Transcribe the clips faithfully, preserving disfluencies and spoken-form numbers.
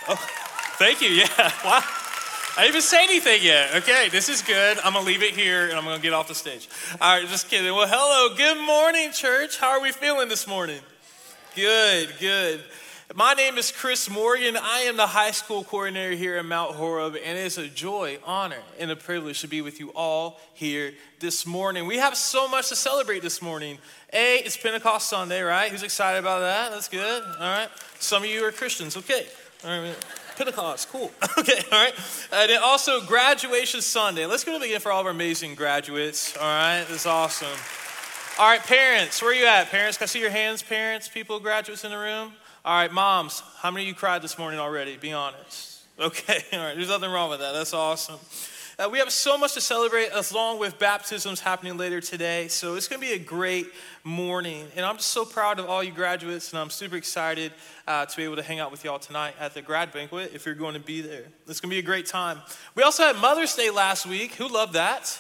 Oh, thank you. Yeah. Wow. I didn't even say anything yet. Okay, this is good. I'm going to leave it here, and I'm going to get off the stage. All right, just kidding. Well, hello. Good morning, church. How are we feeling this morning? Good, good. My name is Chris Morgan. I am the high school coordinator here at Mount Horeb, and it is a joy, honor, and a privilege to be with you all here this morning. We have so much to celebrate this morning. A, it's Pentecost Sunday, right? Who's excited about that? That's good. All right. Some of you are Christians. Okay. All right. Pentecost, cool. Okay, all right. And then also graduation Sunday. Let's go to begin for all of our amazing graduates. All right, that's awesome. All right, parents, where are you at? Parents, can I see your hands, parents, people, graduates in the room? All right, moms, how many of you cried this morning already? Be honest. Okay, all right, there's nothing wrong with that. That's awesome. Uh, we have so much to celebrate along with baptisms happening later today. So it's going to be a great morning. And I'm just so proud of all you graduates, and I'm super excited uh, to be able to hang out with y'all tonight at the grad banquet if you're going to be there. It's going to be a great time. We also had Mother's Day last week. Who loved that?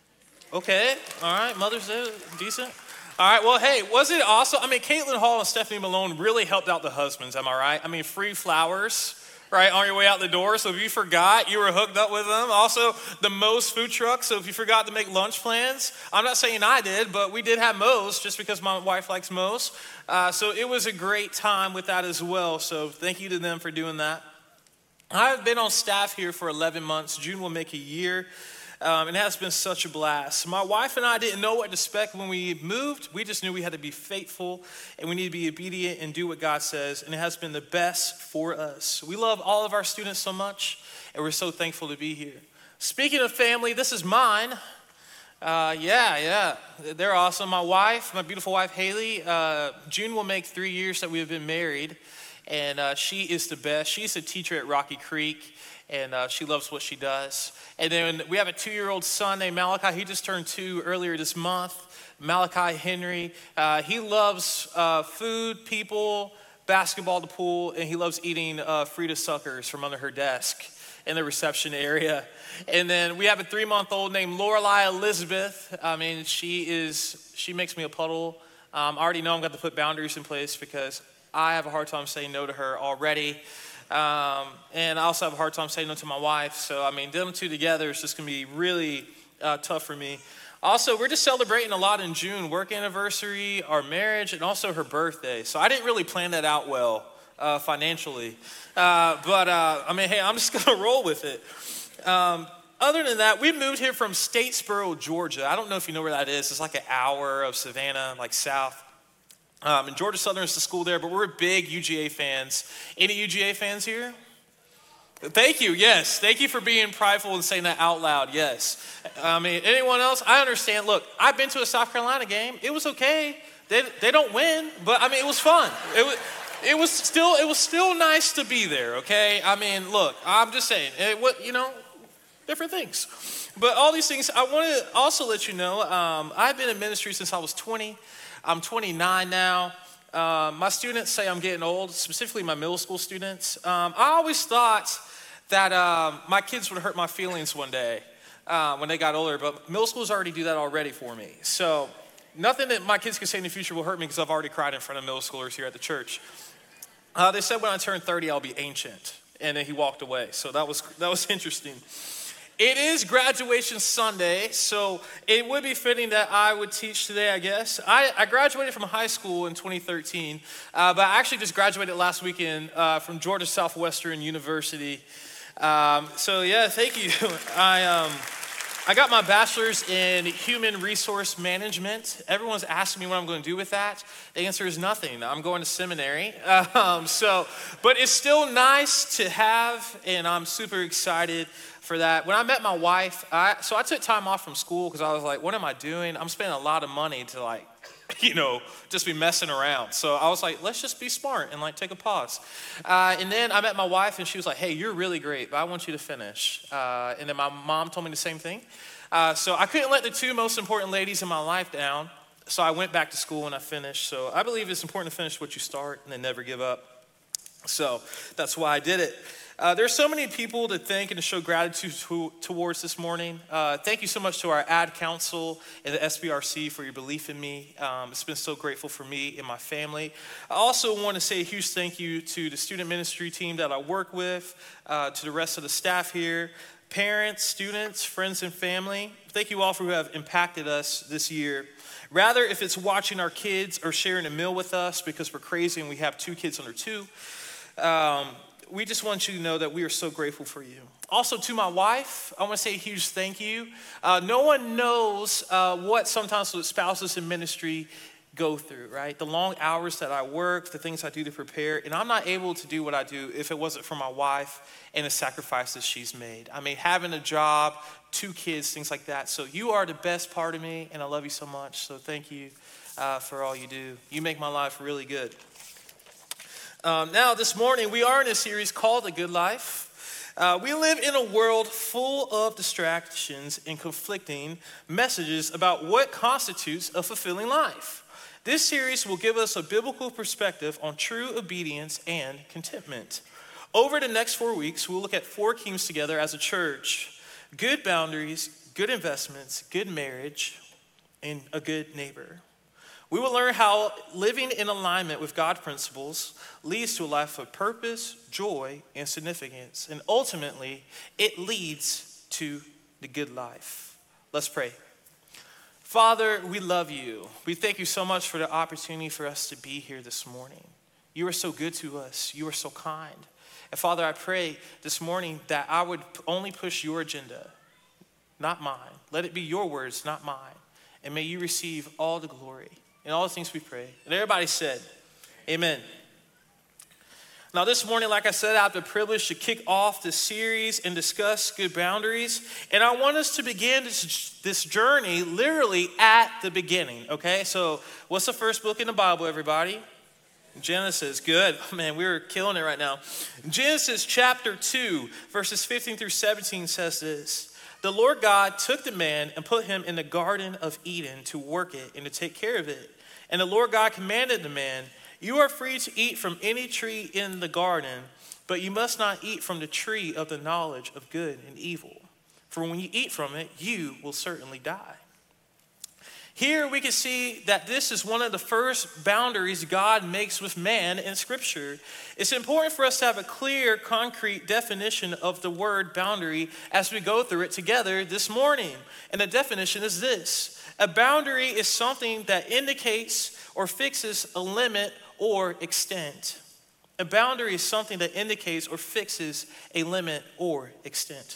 Okay, all right, Mother's Day, decent. All right, well, hey, was it awesome? I mean, Caitlin Hall and Stephanie Malone really helped out the husbands, am I right? I mean, free flowers, right, on your way out the door. So if you forgot, you were hooked up with them. Also, the Moe's food truck. So if you forgot to make lunch plans, I'm not saying I did, but we did have Moe's just because my wife likes Moe's. Uh, so it was a great time with that as well. So thank you to them for doing that. I've been on staff here for eleven months. June will make a year. Um, and it has been such a blast. My wife and I didn't know what to expect when we moved. We just knew we had to be faithful and we need to be obedient and do what God says. And it has been the best for us. We love all of our students so much, and we're so thankful to be here. Speaking of family, this is mine. Uh, yeah, yeah, they're awesome. My wife, my beautiful wife, Haley, uh, June will make three years that we have been married. And uh, she is the best. She's a teacher at Rocky Creek. And uh, she loves what she does. And then we have a two-year-old son named Malachi. He just turned two earlier this month. Malachi Henry. Uh, he loves uh, food, people, basketball, the pool, and he loves eating uh, Frida suckers from under her desk in the reception area. And then we have a three-month-old named Lorelei Elizabeth. I mean, she is, she makes me a puddle. Um, I already know I'm going to put boundaries in place because I have a hard time saying no to her already. Um, and I also have a hard time saying no to my wife. So, I mean, them two together is just going to be really uh, tough for me. Also, we're just celebrating a lot in June, work anniversary, our marriage, and also her birthday. So I didn't really plan that out well uh, financially. Uh, but, uh, I mean, hey, I'm just going to roll with it. Um, other than that, we moved here from Statesboro, Georgia. I don't know if you know where that is. It's like an hour of Savannah, like south. Um, and Georgia Southern is the school there, but we're big U G A fans. Any U G A fans here? Thank you, yes. Thank you for being prideful and saying that out loud, yes. I mean, anyone else? I understand. Look, I've been to a South Carolina game. It was okay. They they don't win, but I mean, it was fun. It was, it was still it was still nice to be there, okay? I mean, look, I'm just saying, it, what you know, different things. But all these things, I want to also let you know, um, I've been in ministry since I was twenty. I'm twenty-nine now. Uh, my students say I'm getting old, specifically my middle school students. Um, I always thought that um, my kids would hurt my feelings one day uh, when they got older, but middle schools already do that already for me. So nothing that my kids can say in the future will hurt me because I've already cried in front of middle schoolers here at the church. Uh, they said when I turn thirty, I'll be ancient, and then he walked away. So that was that was interesting. It is graduation Sunday, so it would be fitting that I would teach today, I guess. I, I graduated from high school in twenty thirteen, uh, but I actually just graduated last weekend uh, from Georgia Southwestern University. Um, so yeah, thank you. I um, I got my bachelor's in human resource management. Everyone's asking me what I'm going to do with that. The answer is nothing. I'm going to seminary. Um, so, but it's still nice to have, and I'm super excited for that. When I met my wife, I, so I took time off from school because I was like, what am I doing? I'm spending a lot of money to like, you know, just be messing around. So I was like, let's just be smart and like take a pause. Uh, and then I met my wife and she was like, hey, you're really great, but I want you to finish. Uh, and then my mom told me the same thing. Uh, so I couldn't let the two most important ladies in my life down. So I went back to school and I finished. So I believe it's important to finish what you start and then never give up. So that's why I did it. Uh, there's so many people to thank and to show gratitude to, towards this morning. Uh, thank you so much to our ad council and the S B R C for your belief in me. Um, it's been so grateful for me and my family. I also want to say a huge thank you to the student ministry team that I work with, uh, to the rest of the staff here, parents, students, friends, and family. Thank you all for who have impacted us this year. Rather, if it's watching our kids or sharing a meal with us because we're crazy and we have two kids under two, um, we just want you to know that we are so grateful for you. Also, to my wife, I want to say a huge thank you. Uh, no one knows uh, what sometimes what spouses in ministry go through, right? The long hours that I work, the things I do to prepare, and I'm not able to do what I do if it wasn't for my wife and the sacrifices she's made. I mean, having a job, two kids, things like that. So you are the best part of me, and I love you so much. So thank you uh, for all you do. You make my life really good. Um, now, this morning, we are in a series called The Good Life. Uh, we live in a world full of distractions and conflicting messages about what constitutes a fulfilling life. This series will give us a biblical perspective on true obedience and contentment. Over the next four weeks, we'll look at four themes together as a church: good boundaries, good investments, good marriage, and a good neighbor. We will learn how living in alignment with God's principles leads to a life of purpose, joy, and significance. And ultimately, it leads to the good life. Let's pray. Father, we love you. We thank you so much for the opportunity for us to be here this morning. You are so good to us. You are so kind. And Father, I pray this morning that I would only push your agenda, not mine. Let it be your words, not mine. And may you receive all the glory. In all the things we pray. And everybody said, amen. Now this morning, like I said, I have the privilege to kick off this series and discuss good boundaries. And I want us to begin this, this journey literally at the beginning, okay? So what's the first book in the Bible, everybody? Genesis. Good. Man, we're killing it right now. Genesis chapter two, verses fifteen through seventeen says this. The Lord God took the man and put him in the Garden of Eden to work it and to take care of it. And the Lord God commanded the man, you are free to eat from any tree in the garden, but you must not eat from the tree of the knowledge of good and evil. For when you eat from it, you will certainly die. Here we can see that this is one of the first boundaries God makes with man in Scripture. It's important for us to have a clear, concrete definition of the word boundary as we go through it together this morning. And the definition is this. A boundary is something that indicates or fixes a limit or extent. A boundary is something that indicates or fixes a limit or extent.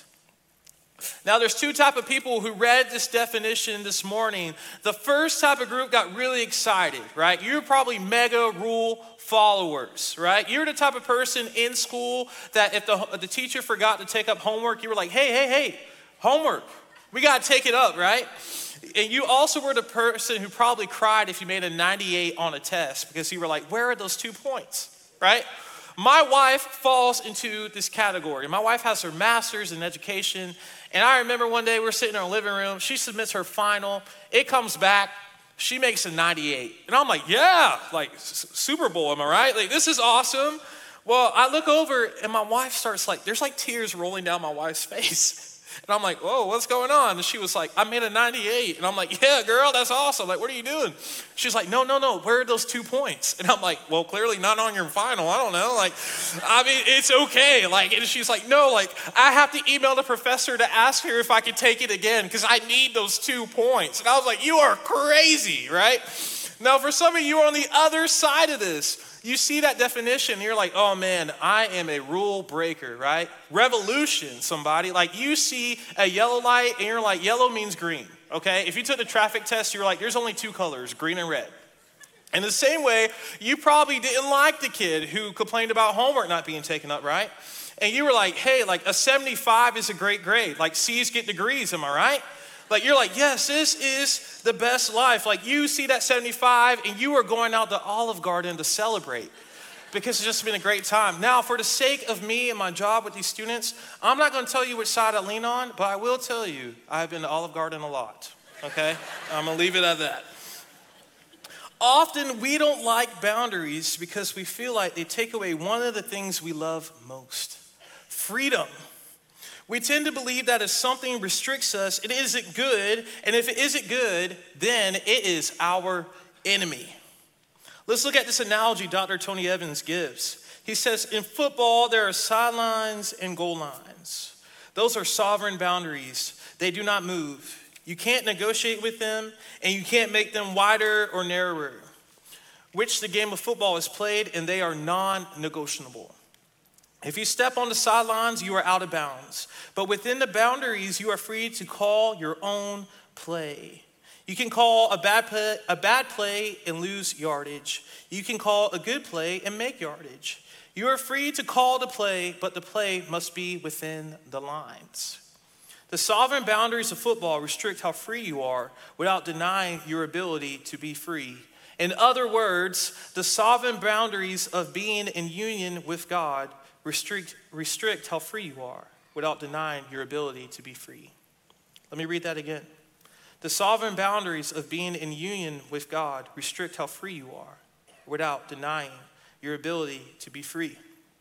Now, there's two type of people who read this definition this morning. The first type of group got really excited, right? You're probably mega rule followers, right? You're the type of person in school that if the, if the teacher forgot to take up homework, you were like, hey, hey, hey, homework. We got to take it up, right? And you also were the person who probably cried if you made a ninety-eight on a test because you were like, where are those two points, right? My wife falls into this category. My wife has her master's in education. And I remember one day we were sitting in our living room. She submits her final. It comes back. She makes a ninety-eight. And I'm like, yeah, like Super Bowl, am I right? Like, this is awesome. Well, I look over and my wife starts like, there's like tears rolling down my wife's face. And I'm like, whoa, what's going on? And she was like, I made a ninety-eight. And I'm like, yeah, girl, that's awesome. Like, what are you doing? She's like, no, no, no. Where are those two points? And I'm like, well, clearly not on your final. I don't know. Like, I mean, it's okay. Like, and she's like, no, like, I have to email the professor to ask her if I could take it again because I need those two points. And I was like, you are crazy, right? Now, for some of you on the other side of this, you see that definition, and you're like, oh man, I am a rule breaker, right? Revolution, somebody. Like, you see a yellow light, and you're like, yellow means green, okay? If you took the traffic test, you're like, there's only two colors, green and red. In the same way, you probably didn't like the kid who complained about homework not being taken up, right? And you were like, hey, like a seventy-five is a great grade. Like, C's get degrees, am I right? Like, you're like, yes, this is the best life. Like, you see that seventy-five and you are going out to Olive Garden to celebrate because it's just been a great time. Now, for the sake of me and my job with these students, I'm not going to tell you which side I lean on, but I will tell you I've been to Olive Garden a lot, okay? I'm going to leave it at that. Often we don't like boundaries because we feel like they take away one of the things we love most, freedom. We tend to believe that if something restricts us, it isn't good, and if it isn't good, then it is our enemy. Let's look at this analogy Doctor Tony Evans gives. He says, in football, there are sidelines and goal lines. Those are sovereign boundaries. They do not move. You can't negotiate with them, and you can't make them wider or narrower, which the game of football is played, and they are non-negotiable. If you step on the sidelines, you are out of bounds. But within the boundaries, you are free to call your own play. You can call a bad play, a bad play and lose yardage. You can call a good play and make yardage. You are free to call the play, but the play must be within the lines. The sovereign boundaries of football restrict how free you are without denying your ability to be free. In other words, the sovereign boundaries of being in union with God restrict, restrict how free you are without denying your ability to be free. Let me read that again. The sovereign boundaries of being in union with God restrict how free you are without denying your ability to be free.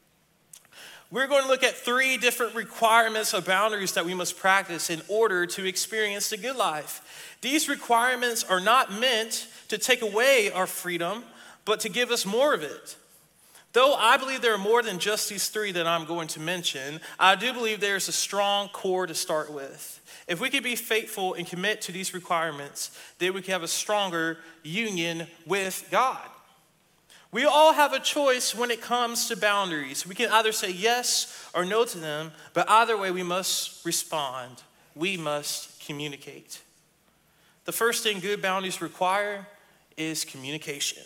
We're going to look at three different requirements of boundaries that we must practice in order to experience the good life. These requirements are not meant to take away our freedom, but to give us more of it. Though I believe there are more than just these three that I'm going to mention, I do believe there's a strong core to start with. If we could be faithful and commit to these requirements, then we can have a stronger union with God. We all have a choice when it comes to boundaries. We can either say yes or no to them, but either way we must respond. We must communicate. The first thing good boundaries require is communication.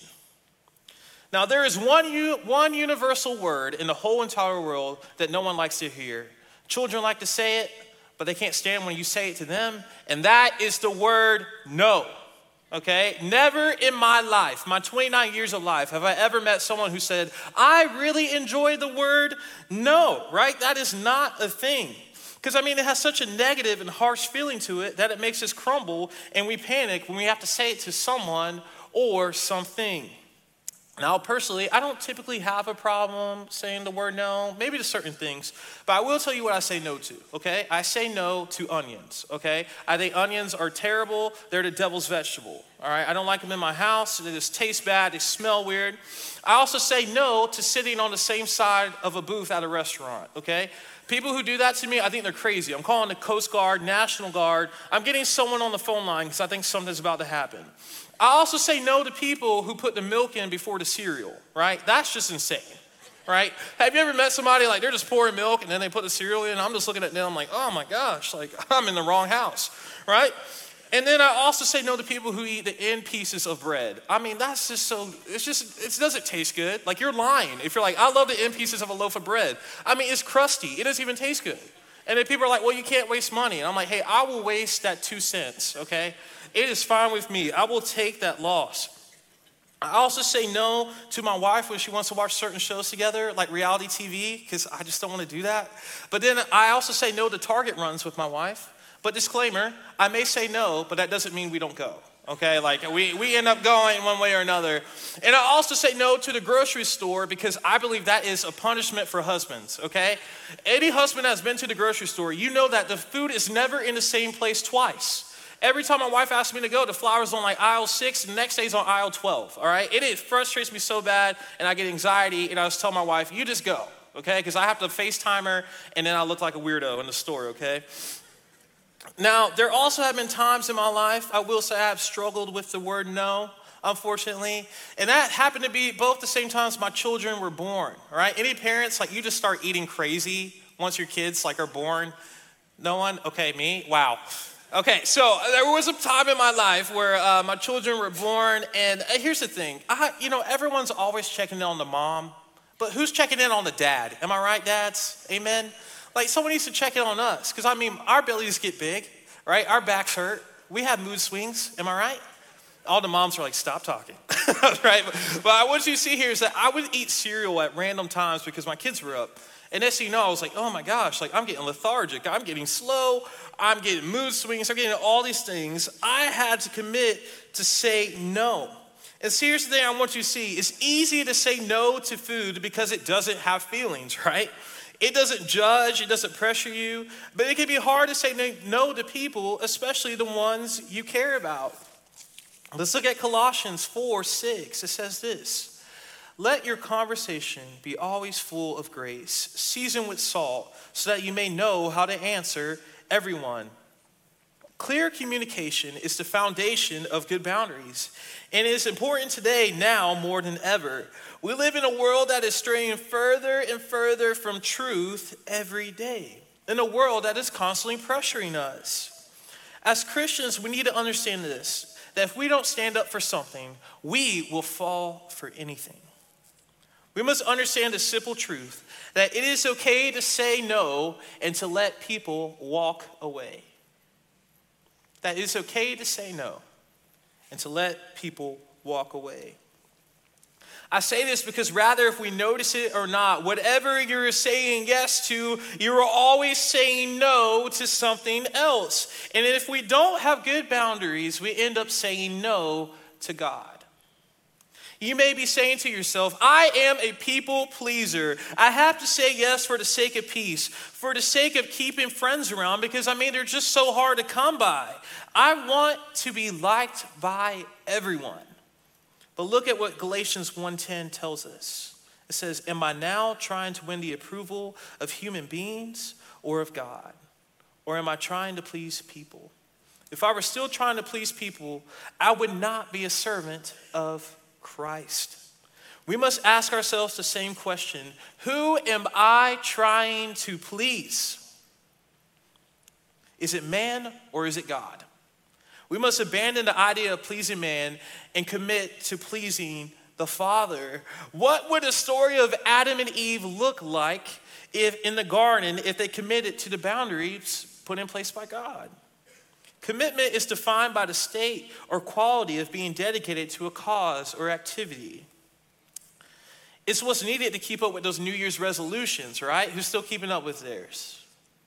Now there is one, one universal word in the whole entire world that no one likes to hear. Children like to say it, but they can't stand when you say it to them, and that is the word no. Okay, never in my life, my twenty-nine years of life, have I ever met someone who said, I really enjoy the word no, right? That is not a thing. Because, I mean, it has such a negative and harsh feeling to it that it makes us crumble and we panic when we have to say it to someone or something. Now, personally, I don't typically have a problem saying the word no, maybe to certain things, but I will tell you what I say no to, okay? I say no to onions, okay? I think onions are terrible. They're the devil's vegetable, all right? I don't like them in my house. They just taste bad. They smell weird. I also say no to sitting on the same side of a booth at a restaurant, okay? People who do that to me, I think they're crazy. I'm calling the Coast Guard, National Guard. I'm getting someone on the phone line because I think something's about to happen. I also say no to people who put the milk in before the cereal, right? That's just insane, right? Have you ever met somebody like they're just pouring milk and then they put the cereal in? I'm just looking at them, I'm like, oh my gosh, like I'm in the wrong house, right? And then I also say no to people who eat the end pieces of bread. I mean, that's just so, it's just, it doesn't taste good. Like you're lying if you're like, I love the end pieces of a loaf of bread. I mean, it's crusty. It doesn't even taste good. And then people are like, well, you can't waste money. And I'm like, hey, I will waste that two cents, okay? It is fine with me. I will take that loss. I also say no to my wife when she wants to watch certain shows together, like reality T V, because I just don't want to do that. But then I also say no to Target runs with my wife. But disclaimer, I may say no, but that doesn't mean we don't go. Okay, like we, we end up going one way or another. And I also say no to the grocery store because I believe that is a punishment for husbands, okay? Any husband that's been to the grocery store, you know that the food is never in the same place twice. Every time my wife asks me to go, the flour's on like aisle six, and the next day's on aisle twelve, all right? It, it frustrates me so bad, and I get anxiety, and I just tell my wife, you just go, okay? Because I have to FaceTime her, and then I look like a weirdo in the store, okay? Now, there also have been times in my life, I will say I have struggled with the word no, unfortunately. And that happened to be both the same times my children were born, all right? Any parents, like you just start eating crazy once your kids like are born? No one? Okay, me? Wow. Okay, so there was a time in my life where uh, my children were born, and uh, here's the thing. I, you know, everyone's always checking in on the mom, but who's checking in on the dad? Am I right, dads? Amen? Like, someone needs to check in on us, because, I mean, our bellies get big, right? Our backs hurt. We have mood swings. Am I right? All the moms are like, stop talking, right? But, but what you see here is that I would eat cereal at random times because my kids were up. And next thing you know, I was like, oh my gosh, like I'm getting lethargic. I'm getting slow. I'm getting mood swings. I'm getting all these things. I had to commit to say no. And see, here's the thing I want you to see. It's easy to say no to food because it doesn't have feelings, right? It doesn't judge, it doesn't pressure you, but it can be hard to say no to people, especially the ones you care about. Let's look at Colossians four six. It says this: let your conversation be always full of grace, seasoned with salt, so that you may know how to answer everyone. Clear communication is the foundation of good boundaries, and it is important today, now more than ever. We live in a world that is straying further and further from truth every day, in a world that is constantly pressuring us. As Christians, we need to understand this, that if we don't stand up for something, we will fall for anything. We must understand the simple truth that it is okay to say no and to let people walk away. That it's okay to say no and to let people walk away. I say this because rather if we notice it or not, whatever you're saying yes to, you're always saying no to something else. And if we don't have good boundaries, we end up saying no to God. You may be saying to yourself, I am a people pleaser. I have to say yes for the sake of peace, for the sake of keeping friends around, because I mean, they're just so hard to come by. I want to be liked by everyone. But look at what Galatians one ten tells us. It says, am I now trying to win the approval of human beings or of God? Or am I trying to please people? If I were still trying to please people, I would not be a servant of Christ. We must ask ourselves the same question: who am I trying to please? Is it man or is it God? We must abandon the idea of pleasing man and commit to pleasing the Father. What would the story of Adam and Eve look like if in the garden if they committed to the boundaries put in place by God? Commitment is defined by the state or quality of being dedicated to a cause or activity. It's what's needed to keep up with those New Year's resolutions, right? Who's still keeping up with theirs?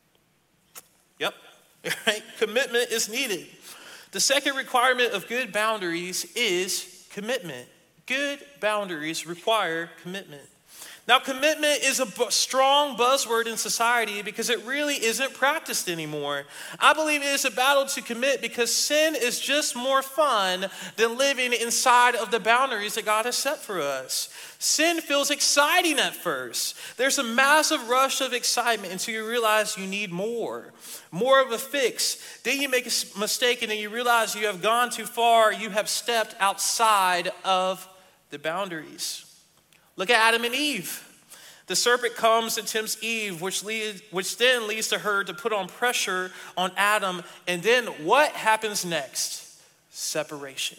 Yep, right? Commitment is needed. The second requirement of good boundaries is commitment. Good boundaries require commitment. Now, commitment is a b- strong buzzword in society because it really isn't practiced anymore. I believe it is a battle to commit because sin is just more fun than living inside of the boundaries that God has set for us. Sin feels exciting at first. There's a massive rush of excitement until you realize you need more, more of a fix. Then you make a mistake and then you realize you have gone too far. You have stepped outside of the boundaries. Look at Adam and Eve. The serpent comes and tempts Eve, which lead, which then leads to her to put on pressure on Adam. And then what happens next? Separation.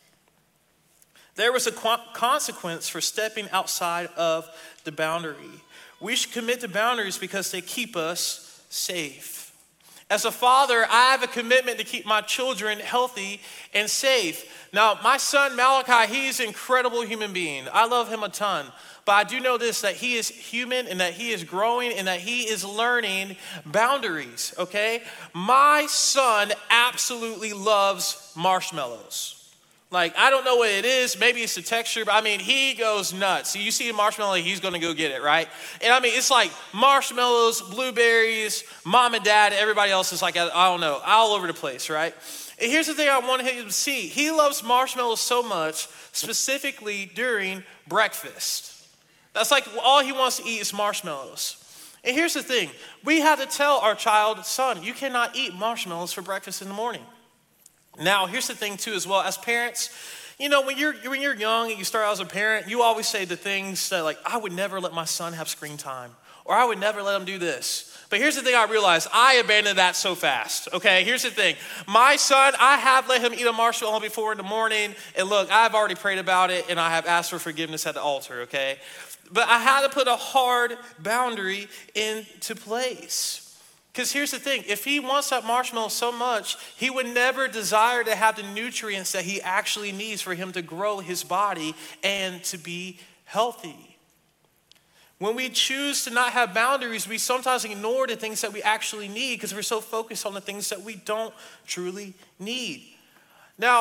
There was a qu- consequence for stepping outside of the boundary. We should commit to boundaries because they keep us safe. As a father, I have a commitment to keep my children healthy and safe. Now, my son Malachi, he's an incredible human being. I love him a ton. But I do know this, that he is human and that he is growing and that he is learning boundaries, okay? My son absolutely loves marshmallows. Like, I don't know what it is. Maybe it's the texture, but I mean, he goes nuts. So you see a marshmallow, he's gonna go get it, right? And I mean, it's like marshmallows, blueberries, mom and dad, everybody else is like, I don't know, all over the place, right? And here's the thing I want him to see. He loves marshmallows so much, specifically during breakfast. That's like all he wants to eat is marshmallows. And here's the thing. We have to tell our child, son, you cannot eat marshmallows for breakfast in the morning. Now, here's the thing too as well. As parents, you know, when you're when you're young and you start out as a parent, you always say the things that like, I would never let my son have screen time. Or I would never let him do this. But here's the thing I realized. I abandoned that so fast, okay? Here's the thing. My son, I have let him eat a marshmallow before in the morning. And look, I've already prayed about it and I have asked for forgiveness at the altar, okay? But I had to put a hard boundary into place. Because here's the thing. If he wants that marshmallow so much, he would never desire to have the nutrients that he actually needs for him to grow his body and to be healthy. When we choose to not have boundaries, we sometimes ignore the things that we actually need because we're so focused on the things that we don't truly need. Now,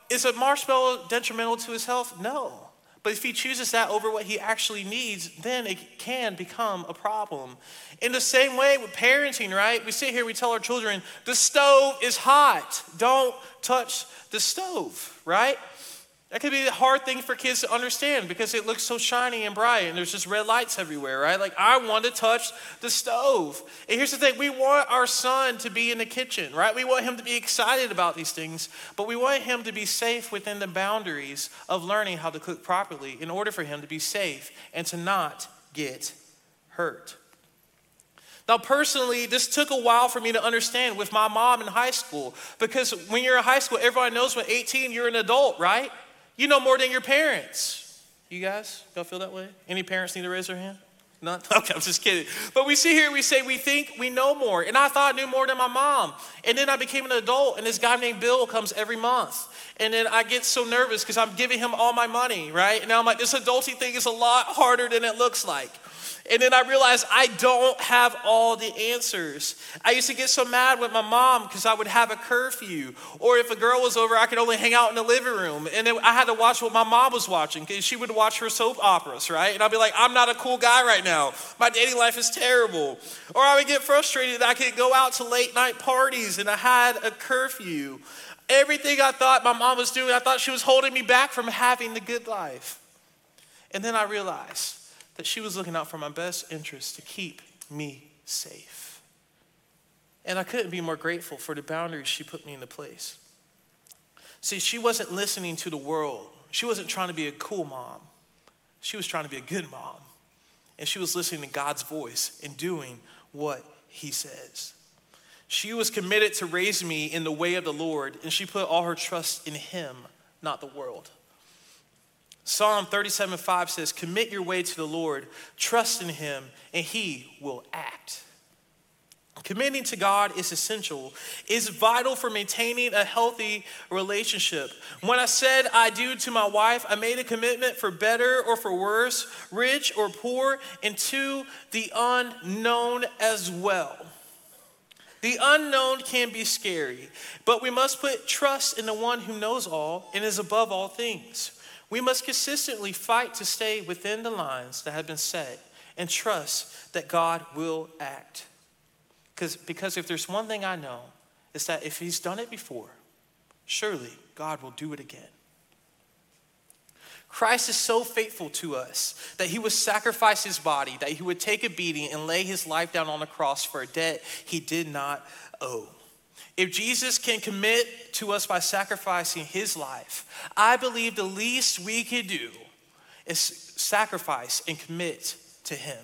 is a marshmallow detrimental to his health? No. But if he chooses that over what he actually needs, then it can become a problem. In the same way with parenting, right? We sit here, we tell our children, the stove is hot. Don't touch the stove, right? That could be a hard thing for kids to understand because it looks so shiny and bright and there's just red lights everywhere, right? Like, I want to touch the stove. And here's the thing, we want our son to be in the kitchen, right? We want him to be excited about these things, but we want him to be safe within the boundaries of learning how to cook properly in order for him to be safe and to not get hurt. Now, personally, this took a while for me to understand with my mom in high school because when you're in high school, everybody knows when eighteen, you're an adult, right? You know more than your parents. You guys, y'all feel that way? Any parents need to raise their hand? None? Okay, I'm just kidding. But we sit here, we say we think we know more. And I thought I knew more than my mom. And then I became an adult, and this guy named Bill comes every month. And then I get so nervous because I'm giving him all my money, right? And now I'm like, this adulting thing is a lot harder than it looks like. And then I realized I don't have all the answers. I used to get so mad with my mom because I would have a curfew. Or if a girl was over, I could only hang out in the living room. And then I had to watch what my mom was watching because she would watch her soap operas, right? And I'd be like, I'm not a cool guy right now. My dating life is terrible. Or I would get frustrated that I could go out to late night parties and I had a curfew. Everything I thought my mom was doing, I thought she was holding me back from having the good life. And then I realized that she was looking out for my best interest to keep me safe. And I couldn't be more grateful for the boundaries she put me into place. See, she wasn't listening to the world. She wasn't trying to be a cool mom. She was trying to be a good mom. And she was listening to God's voice and doing what he says. She was committed to raise me in the way of the Lord, and she put all her trust in him, not the world. Psalm thirty-seven five says, commit your way to the Lord, trust in him, and he will act. Committing to God is essential. It's vital for maintaining a healthy relationship. When I said I do to my wife, I made a commitment for better or for worse, rich or poor, and to the unknown as well. The unknown can be scary, but we must put trust in the one who knows all and is above all things. We must consistently fight to stay within the lines that have been set and trust that God will act. Because, because if there's one thing I know, it's that if he's done it before, surely God will do it again. Christ is so faithful to us that he would sacrifice his body, that he would take a beating and lay his life down on the cross for a debt he did not owe. If Jesus can commit to us by sacrificing his life, I believe the least we could do is sacrifice and commit to him.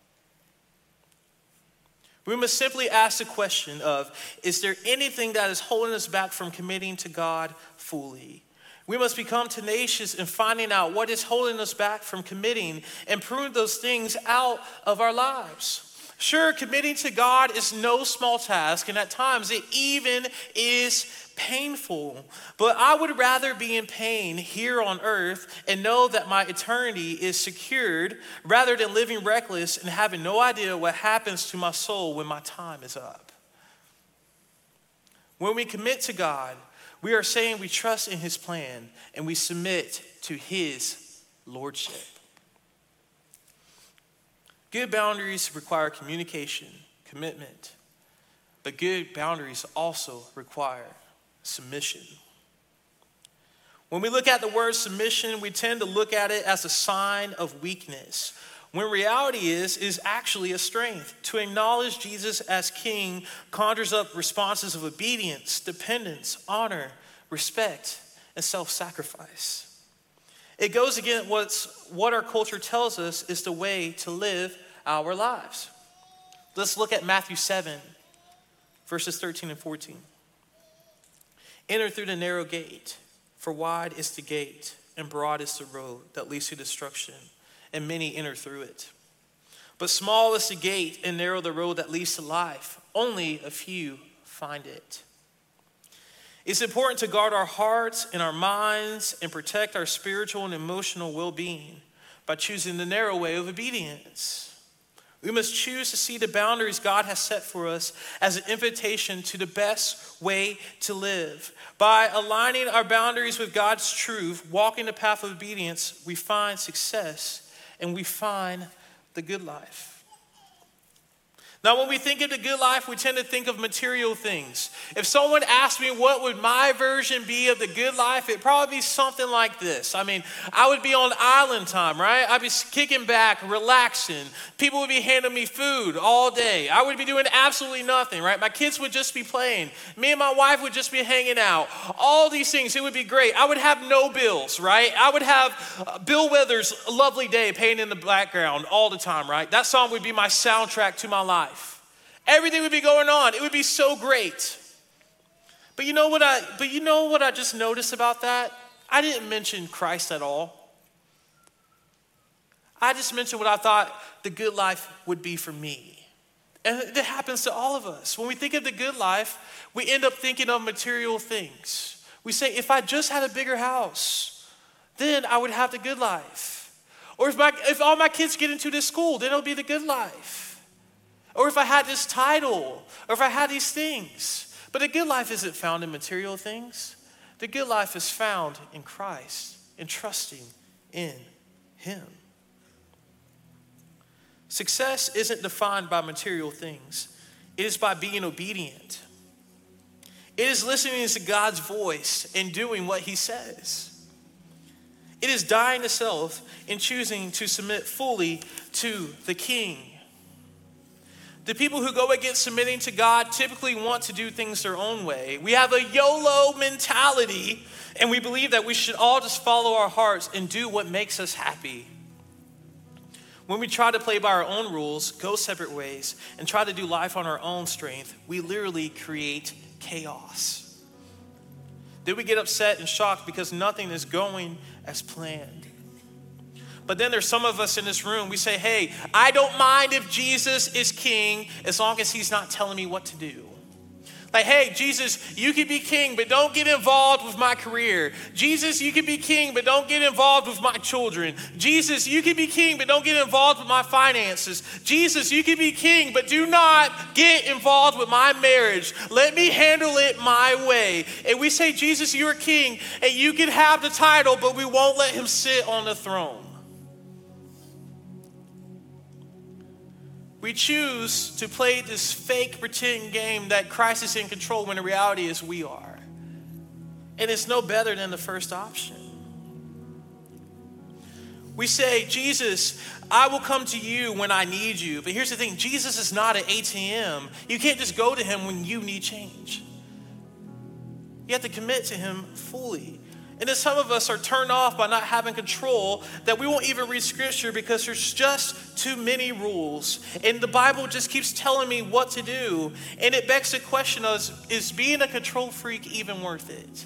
We must simply ask the question of, is there anything that is holding us back from committing to God fully? We must become tenacious in finding out what is holding us back from committing and prune those things out of our lives. Sure, committing to God is no small task, and at times it even is painful. But I would rather be in pain here on earth and know that my eternity is secured rather than living reckless and having no idea what happens to my soul when my time is up. When we commit to God, we are saying we trust in his plan and we submit to his lordship. Good boundaries require communication, commitment, but good boundaries also require submission. When we look at the word submission, we tend to look at it as a sign of weakness, when reality is, is actually a strength. To acknowledge Jesus as king conjures up responses of obedience, dependence, honor, respect, and self-sacrifice. It goes against what's, what our culture tells us is the way to live our lives. Let's look at Matthew seven, verses thirteen and fourteen. Enter through the narrow gate, for wide is the gate, and broad is the road that leads to destruction, and many enter through it. But small is the gate, and narrow the road that leads to life. Only a few find it. It's important to guard our hearts and our minds and protect our spiritual and emotional well-being by choosing the narrow way of obedience. We must choose to see the boundaries God has set for us as an invitation to the best way to live. By aligning our boundaries with God's truth, walking the path of obedience, we find success and we find the good life. Now, when we think of the good life, we tend to think of material things. If someone asked me what would my version be of the good life, it'd probably be something like this. I mean, I would be on island time, right? I'd be kicking back, relaxing. People would be handing me food all day. I would be doing absolutely nothing, right? My kids would just be playing. Me and my wife would just be hanging out. All these things, it would be great. I would have no bills, right? I would have uh, Bill Withers' Lovely Day playing in the background all the time, right? That song would be my soundtrack to my life. Everything would be going on. It would be so great. But you know what I but you know what I just noticed about that? I didn't mention Christ at all. I just mentioned what I thought the good life would be for me. And it happens to all of us. When we think of the good life, we end up thinking of material things. We say, if I just had a bigger house, then I would have the good life. Or if my if all my kids get into this school, then it'll be the good life. Or if I had this title, or if I had these things. But the good life isn't found in material things. The good life is found in Christ, in trusting in Him. Success isn't defined by material things. It is by being obedient. It is listening to God's voice and doing what He says. It is dying to self and choosing to submit fully to the King. The people who go against submitting to God typically want to do things their own way. We have a YOLO mentality, and we believe that we should all just follow our hearts and do what makes us happy. When we try to play by our own rules, go separate ways, and try to do life on our own strength, we literally create chaos. Then we get upset and shocked because nothing is going as planned. But then there's some of us in this room, we say, hey, I don't mind if Jesus is king as long as He's not telling me what to do. Like, hey, Jesus, you can be king, but don't get involved with my career. Jesus, you can be king, but don't get involved with my children. Jesus, you can be king, but don't get involved with my finances. Jesus, you can be king, but do not get involved with my marriage. Let me handle it my way. And we say, Jesus, you're king, and you can have the title, but we won't let Him sit on the throne. We choose to play this fake pretend game that Christ is in control when the reality is we are. And it's no better than the first option. We say, Jesus, I will come to you when I need you. But here's the thing, Jesus is not an A T M. You can't just go to Him when you need change. You have to commit to Him fully. And then some of us are turned off by not having control that we won't even read scripture because there's just too many rules. And the Bible just keeps telling me what to do. And it begs the question of, is being a control freak even worth it?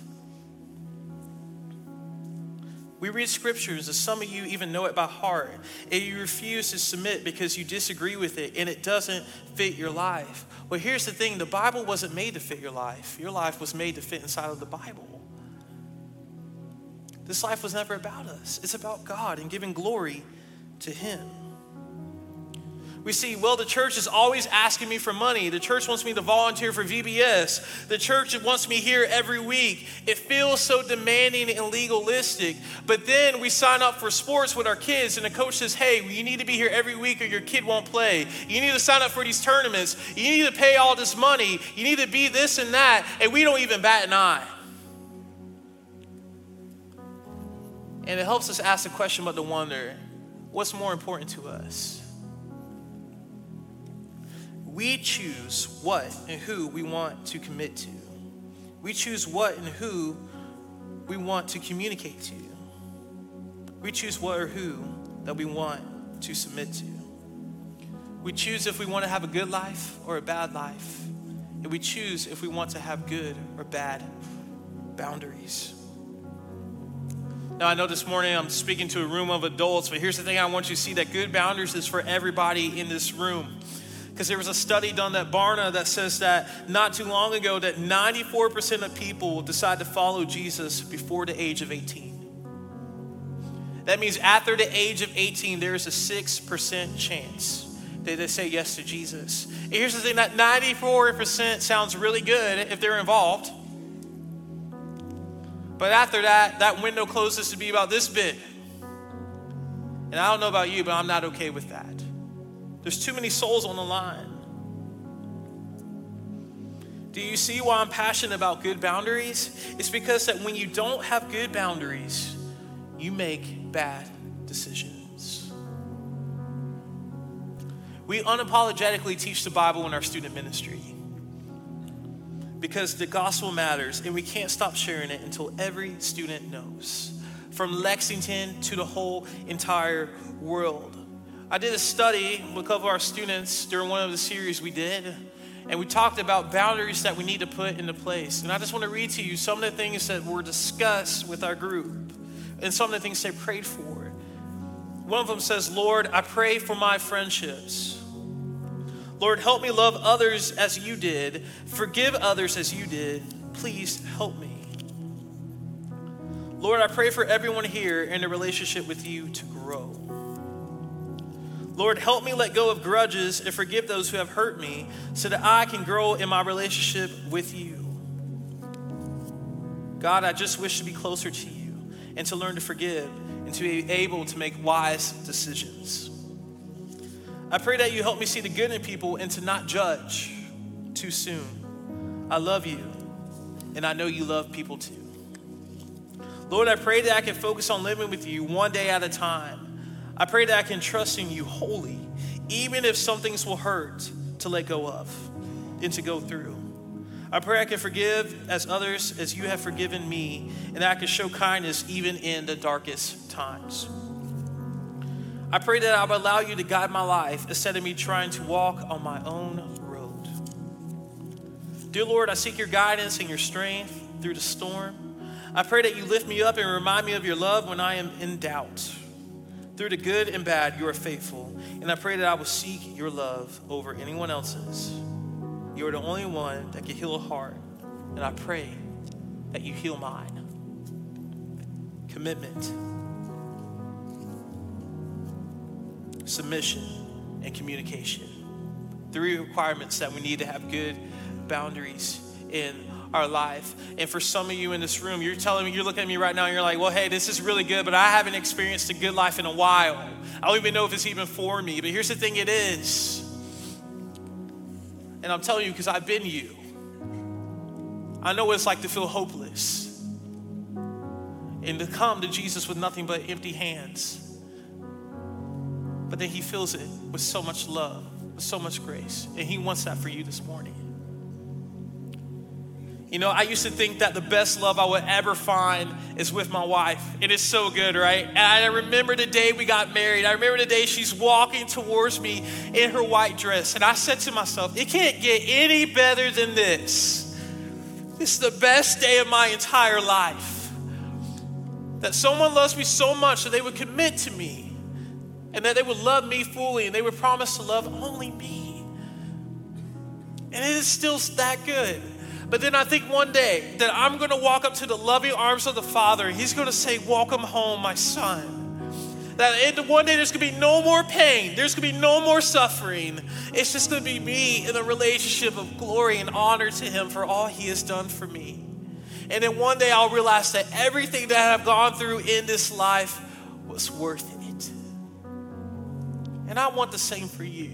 We read scriptures, and some of you even know it by heart, and you refuse to submit because you disagree with it and it doesn't fit your life. Well, here's the thing, the Bible wasn't made to fit your life. Your life was made to fit inside of the Bible. This life was never about us. It's about God and giving glory to Him. We see, well, the church is always asking me for money. The church wants me to volunteer for V B S. The church wants me here every week. It feels so demanding and legalistic. But then we sign up for sports with our kids and the coach says, hey, you need to be here every week or your kid won't play. You need to sign up for these tournaments. You need to pay all this money. You need to be this and that. And we don't even bat an eye. And it helps us ask the question but to wonder, what's more important to us? We choose what and who we want to commit to. We choose what and who we want to communicate to. We choose what or who that we want to submit to. We choose if we want to have a good life or a bad life. And we choose if we want to have good or bad boundaries. Now, I know this morning I'm speaking to a room of adults, but here's the thing I want you to see, that good boundaries is for everybody in this room. Because there was a study done at Barna that says that not too long ago that ninety-four percent of people decide to follow Jesus before the age of eighteen. That means after the age of eighteen, there is a six percent chance They, they say yes to Jesus. And here's the thing, that ninety-four percent sounds really good if they're involved. But after that, that window closes to be about this big. And I don't know about you, but I'm not okay with that. There's too many souls on the line. Do you see why I'm passionate about good boundaries? It's because that when you don't have good boundaries, you make bad decisions. We unapologetically teach the Bible in our student ministry because the gospel matters and we can't stop sharing it until every student knows. From Lexington to the whole entire world. I did a study with a couple of our students during one of the series we did, and we talked about boundaries that we need to put into place. And I just want to read to you some of the things that were discussed with our group and some of the things they prayed for. One of them says, Lord, I pray for my friendships. Lord, help me love others as you did. Forgive others as you did. Please help me. Lord, I pray for everyone here in a relationship with you to grow. Lord, help me let go of grudges and forgive those who have hurt me so that I can grow in my relationship with you. God, I just wish to be closer to you and to learn to forgive and to be able to make wise decisions. I pray that you help me see the good in people and to not judge too soon. I love you, and I know you love people too. Lord, I pray that I can focus on living with you one day at a time. I pray that I can trust in you wholly, even if some things will hurt to let go of and to go through. I pray I can forgive as others as you have forgiven me, and that I can show kindness even in the darkest times. I pray that I will allow you to guide my life instead of me trying to walk on my own road. Dear Lord, I seek your guidance and your strength through the storm. I pray that you lift me up and remind me of your love when I am in doubt. Through the good and bad, you are faithful. And I pray that I will seek your love over anyone else's. You are the only one that can heal a heart. And I pray that you heal mine. Commitment, submission, and communication. Three requirements that we need to have good boundaries in our life. And for some of you in this room, you're telling me, you're looking at me right now and you're like, well, hey, this is really good, but I haven't experienced a good life in a while. I don't even know if it's even for me, but here's the thing, it is. And I'm telling you because I've been you. I know what it's like to feel hopeless and to come to Jesus with nothing but empty hands. But then he fills it with so much love, with so much grace, and he wants that for you this morning. You know, I used to think that the best love I would ever find is with my wife. It is so good, right? And I remember the day we got married. I remember the day she's walking towards me in her white dress. And I said to myself, it can't get any better than this. This is the best day of my entire life. That someone loves me so much that they would commit to me. And that they would love me fully. And they would promise to love only me. And it is still that good. But then I think one day that I'm going to walk up to the loving arms of the Father. He's going to say, welcome home, my son. That one day there's going to be no more pain. There's going to be no more suffering. It's just going to be me in a relationship of glory and honor to him for all he has done for me. And then one day I'll realize that everything that I've gone through in this life was worth it. And I want the same for you.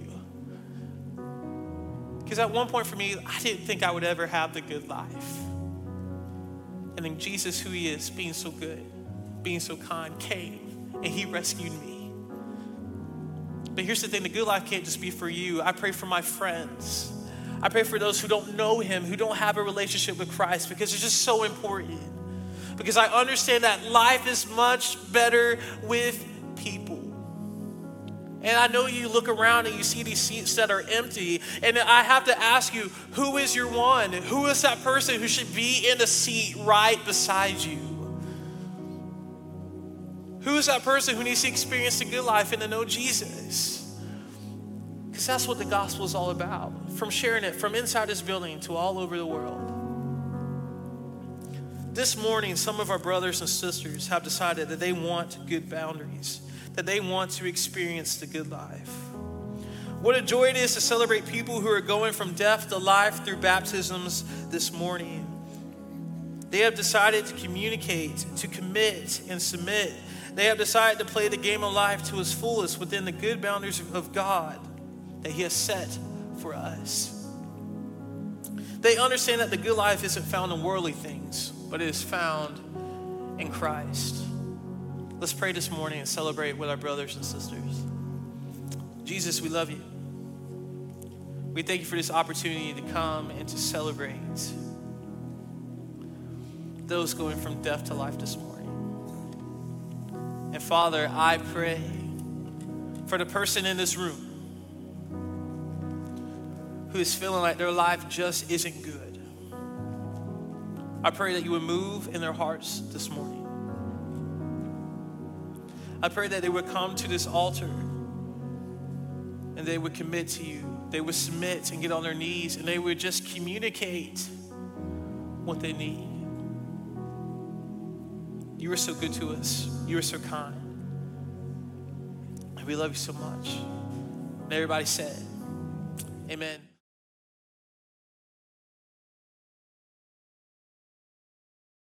Because at one point for me, I didn't think I would ever have the good life. And then Jesus, who he is, being so good, being so kind, came and he rescued me. But here's the thing, the good life can't just be for you. I pray for my friends. I pray for those who don't know him, who don't have a relationship with Christ, because it's just so important. Because I understand that life is much better with people. And I know you look around and you see these seats that are empty. And I have to ask you, who is your one? Who is that person who should be in the seat right beside you? Who is that person who needs to experience the good life and to know Jesus? Because that's what the gospel is all about. From sharing it from inside this building to all over the world. This morning, some of our brothers and sisters have decided that they want good boundaries, that they want to experience the good life. What a joy it is to celebrate people who are going from death to life through baptisms this morning. They have decided to communicate, to commit, and submit. They have decided to play the game of life to its fullest within the good boundaries of God that He has set for us. They understand that the good life isn't found in worldly things, but it is found in Christ. Let's pray this morning and celebrate with our brothers and sisters. Jesus, we love you. We thank you for this opportunity to come and to celebrate those going from death to life this morning. And Father, I pray for the person in this room who is feeling like their life just isn't good. I pray that you would move in their hearts this morning. I pray that they would come to this altar and they would commit to you. They would submit and get on their knees, and they would just communicate what they need. You are so good to us. You are so kind. And we love you so much. And everybody said, amen.